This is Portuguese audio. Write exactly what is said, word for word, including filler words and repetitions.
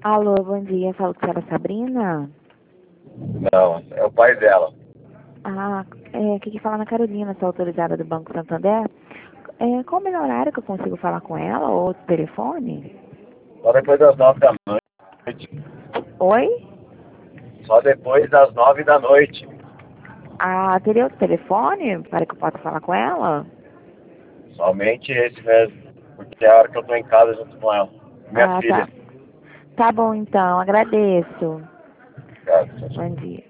Alô, bom dia. Falo com a senhora Sabrina. Não, é o pai dela. Ah, é, aqui que fala na Carolina, sou autorizada do Banco Santander. É, qual o melhor horário que eu consigo falar com ela ou outro telefone? Só depois das nove da noite. Oi? Só depois das nove da noite. Ah, teria outro telefone para que eu possa falar com ela? Somente esse mesmo. Porque é a hora que eu tô em casa junto com ela. Minha Ah, filha. tá. Tá bom então, agradeço. Cara, Bom dia.